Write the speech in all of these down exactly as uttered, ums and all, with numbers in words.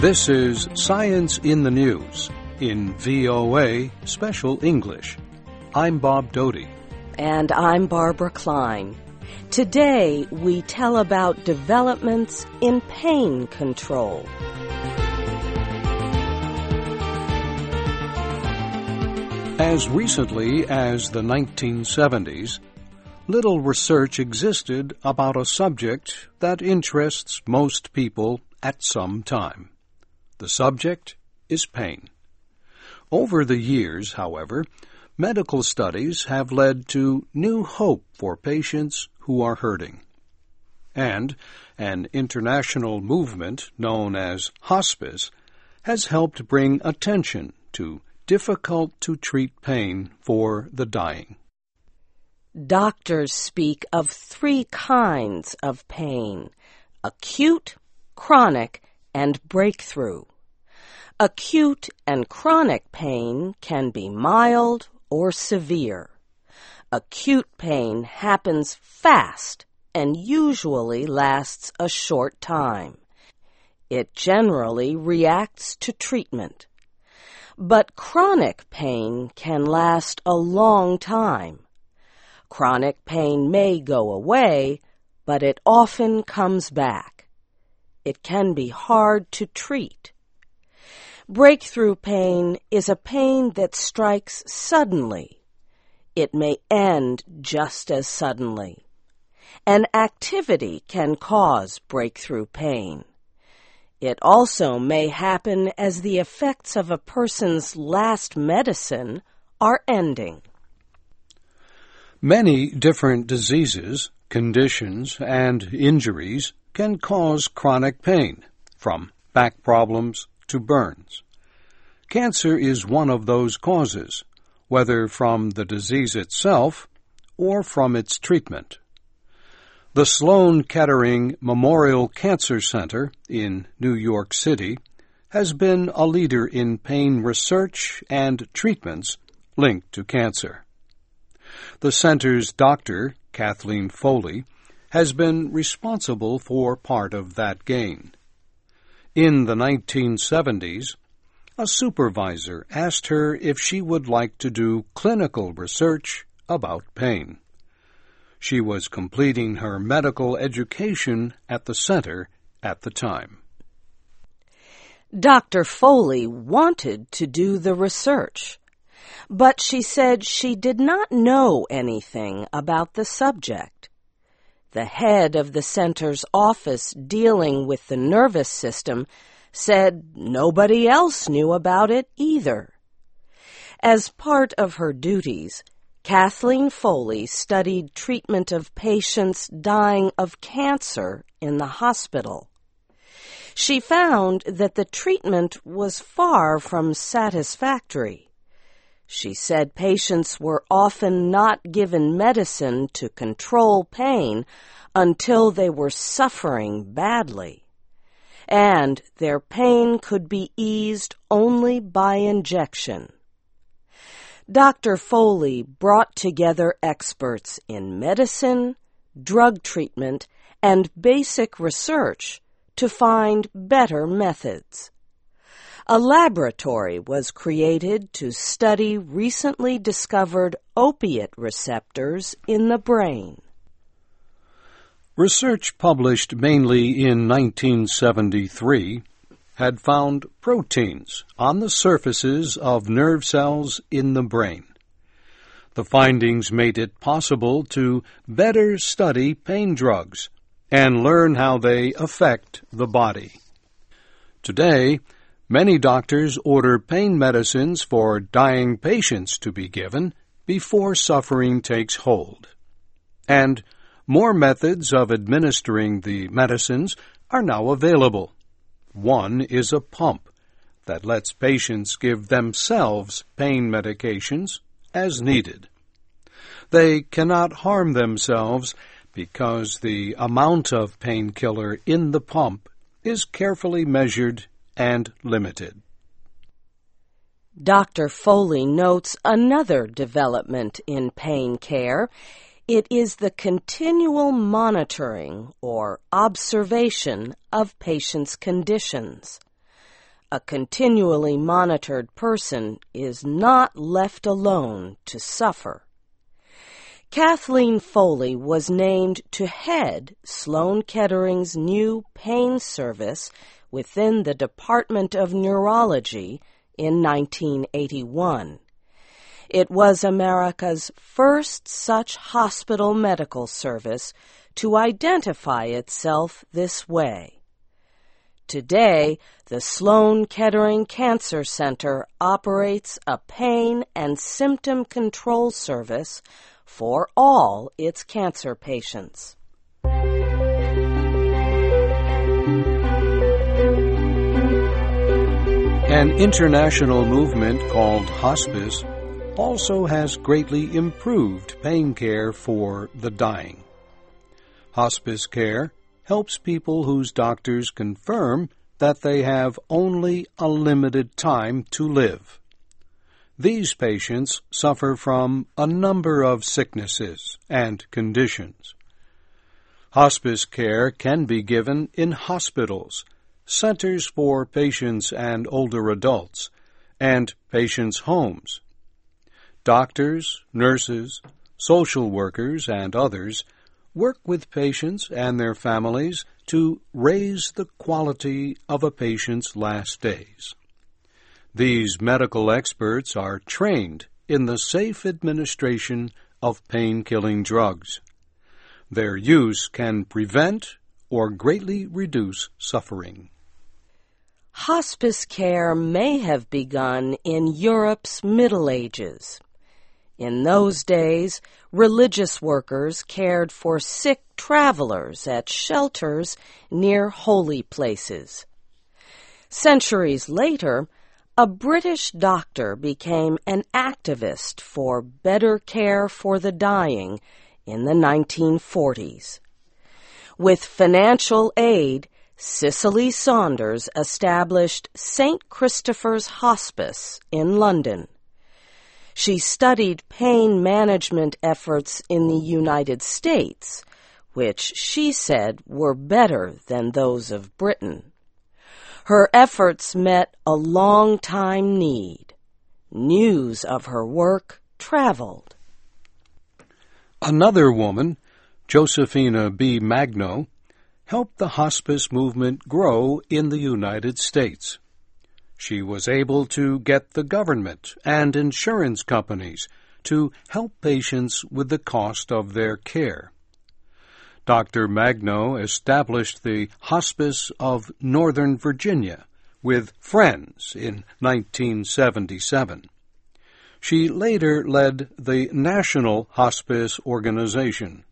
This is Science in the News in V O A Special English. I'm Bob Doty. And I'm Barbara Klein. Today we tell about developments in pain control. As recently as the nineteen seventies, little research existed about a subject that interests most people at some time. The subject is pain. Over the years, however, medical studies have led to new hope for patients who are hurting. And an international movement known as hospice has helped bring attention to difficult-to-treat pain for the dying. Doctors speak of three kinds of pain: acute, chronic, and breakthrough. Acute and chronic pain can be mild or severe. Acute pain happens fast and usually lasts a short time. It generally reacts to treatment. But chronic pain can last a long time. Chronic pain may go away, but it often comes back. It can be hard to treat. Breakthrough pain is a pain that strikes suddenly. It may end just as suddenly. An activity can cause breakthrough pain. It also may happen as the effects of a person's last medicine are ending. Many different diseases, conditions, and injuries can cause chronic pain, from back problems to burns. Cancer is one of those causes, whether from the disease itself or from its treatment. The Sloan Kettering Memorial Cancer Center in New York City has been a leader in pain research and treatments linked to cancer. The center's doctor, Kathleen Foley, has been responsible for part of that gain. In the nineteen seventies, a supervisor asked her if she would like to do clinical research about pain. She was completing her medical education at the center at the time. Doctor Foley wanted to do the research, but she said she did not know anything about the subject. The head of the center's office dealing with the nervous system said nobody else knew about it either. As part of her duties, Kathleen Foley studied treatment of patients dying of cancer in the hospital. She found that the treatment was far from satisfactory. She said patients were often not given medicine to control pain until they were suffering badly, and their pain could be eased only by injection. Doctor Foley brought together experts in medicine, drug treatment, and basic research to find better methods. A laboratory was created to study recently discovered opiate receptors in the brain. Research published mainly in nineteen seventy-three had found proteins on the surfaces of nerve cells in the brain. The findings made it possible to better study pain drugs and learn how they affect the body. Today, many doctors order pain medicines for dying patients to be given before suffering takes hold. And more methods of administering the medicines are now available. One is a pump that lets patients give themselves pain medications as needed. They cannot harm themselves because the amount of painkiller in the pump is carefully measured and limited. Doctor Foley notes another development in pain care. It is the continual monitoring or observation of patients' conditions. A continually monitored person is not left alone to suffer. Kathleen Foley was named to head Sloan Kettering's new pain service within the Department of Neurology in nineteen eighty-one. It was America's first such hospital medical service to identify itself this way. Today, the Sloan Kettering Cancer Center operates a pain and symptom control service for all its cancer patients. An international movement called hospice also has greatly improved pain care for the dying. Hospice care helps people whose doctors confirm that they have only a limited time to live. These patients suffer from a number of sicknesses and conditions. Hospice care can be given in hospitals, centers for patients and older adults, and patients' homes. Doctors, nurses, social workers, and others work with patients and their families to raise the quality of a patient's last days. These medical experts are trained in the safe administration of pain-killing drugs. Their use can prevent or greatly reduce suffering. Hospice care may have begun in Europe's Middle Ages. In those days, religious workers cared for sick travelers at shelters near holy places. Centuries later, a British doctor became an activist for better care for the dying in the nineteen forties. With financial aid, Cicely Saunders established Saint Christopher's Hospice in London. She studied pain management efforts in the United States, which she said were better than those of Britain. Her efforts met a long-time need. News of her work traveled. Another woman, Josephina B. Magno, helped the hospice movement grow in the United States. She was able to get the government and insurance companies to help patients with the cost of their care. Doctor Magno established the Hospice of Northern Virginia with friends in nineteen seventy-seven. She later led the National Hospice Organization.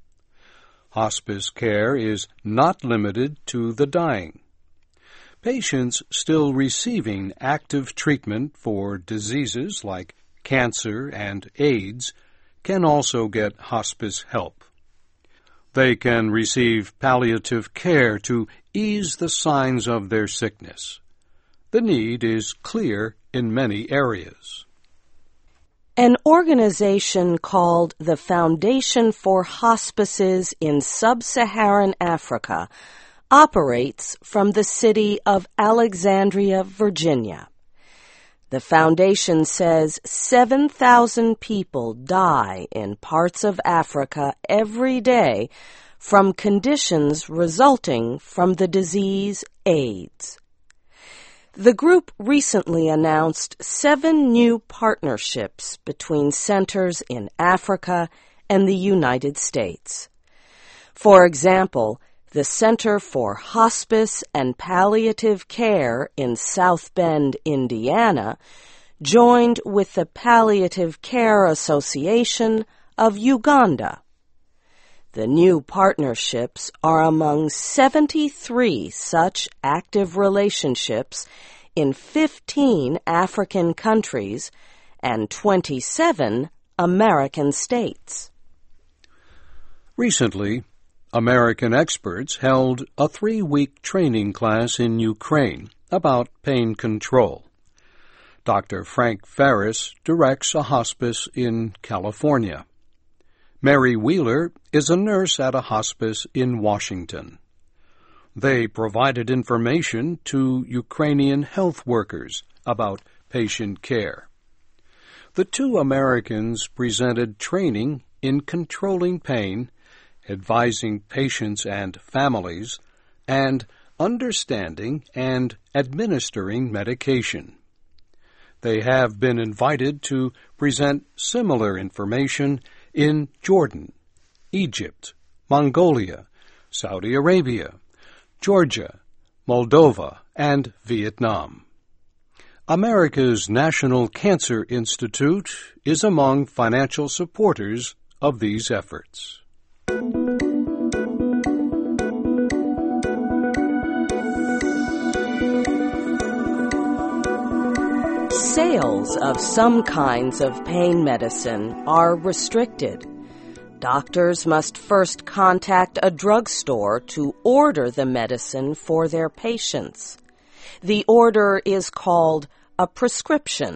Hospice care is not limited to the dying. Patients still receiving active treatment for diseases like cancer and AIDS can also get hospice help. They can receive palliative care to ease the signs of their sickness. The need is clear in many areas. An organization called the Foundation for Hospices in Sub-Saharan Africa operates from the city of Alexandria, Virginia. The foundation says seven thousand people die in parts of Africa every day from conditions resulting from the disease AIDS. The group recently announced seven new partnerships between centers in Africa and the United States. For example, the Center for Hospice and Palliative Care in South Bend, Indiana, joined with the Palliative Care Association of Uganda. The new partnerships are among seventy-three such active relationships in fifteen African countries and twenty-seven American states. Recently, American experts held a three-week training class in Ukraine about pain control. Doctor Frank Ferris directs a hospice in California. Mary Wheeler is a nurse at a hospice in Washington. They provided information to Ukrainian health workers about patient care. The two Americans presented training in controlling pain, advising patients and families, and understanding and administering medication. They have been invited to present similar information in Jordan, Egypt, Mongolia, Saudi Arabia, Georgia, Moldova, and Vietnam. America's National Cancer Institute is among financial supporters of these efforts. Sales of some kinds of pain medicine are restricted. Doctors must first contact a drugstore to order the medicine for their patients. The order is called a prescription.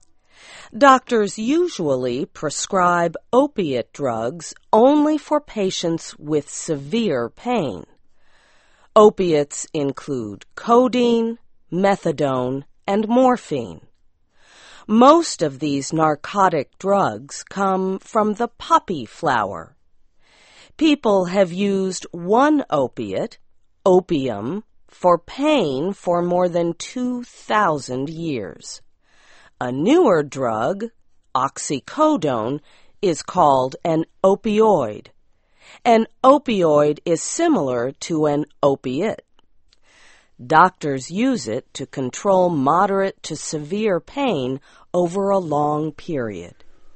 Doctors usually prescribe opiate drugs only for patients with severe pain. Opiates include codeine, methadone, and morphine. Most of these narcotic drugs come from the poppy flower. People have used one opiate, opium, for pain for more than two thousand years. A newer drug, oxycodone, is called an opioid. An opioid is similar to an opiate. Doctors use it to control moderate to severe pain over a long period.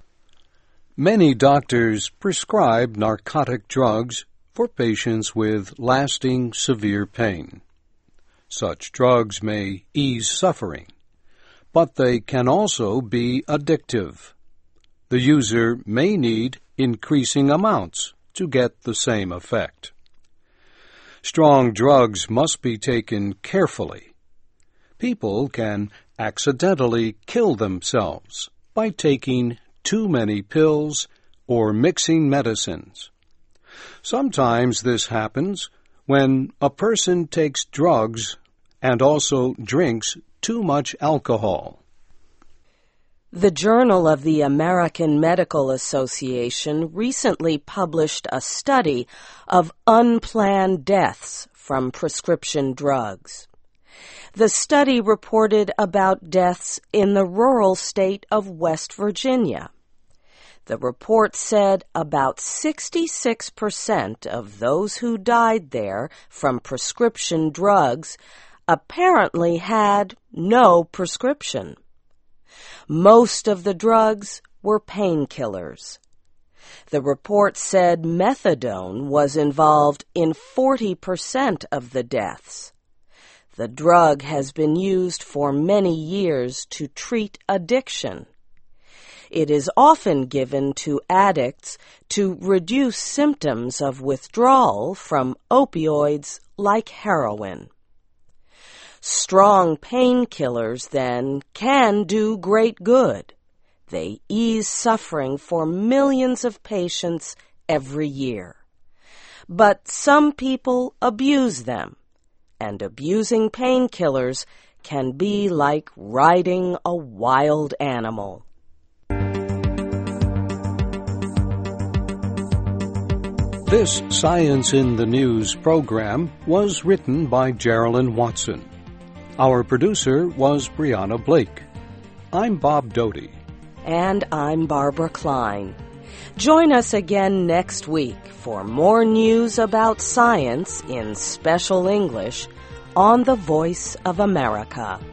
Many doctors prescribe narcotic drugs for patients with lasting severe pain. Such drugs may ease suffering, but they can also be addictive. The user may need increasing amounts to get the same effect. Strong drugs must be taken carefully. People can accidentally kill themselves by taking too many pills or mixing medicines. Sometimes this happens when a person takes drugs and also drinks too much alcohol. The Journal of the American Medical Association recently published a study of unplanned deaths from prescription drugs. The study reported about deaths in the rural state of West Virginia. The report said about sixty-six percent of those who died there from prescription drugs apparently had no prescription. Most of the drugs were painkillers. The report said methadone was involved in forty percent of the deaths. The drug has been used for many years to treat addiction. It is often given to addicts to reduce symptoms of withdrawal from opioids like heroin. Strong painkillers, then, can do great good. They ease suffering for millions of patients every year. But some people abuse them, and abusing painkillers can be like riding a wild animal. This Science in the News program was written by Geraldine Watson. Our producer was Brianna Blake. I'm Bob Doty. And I'm Barbara Klein. Join us again next week for more news about science in special English on the Voice of America.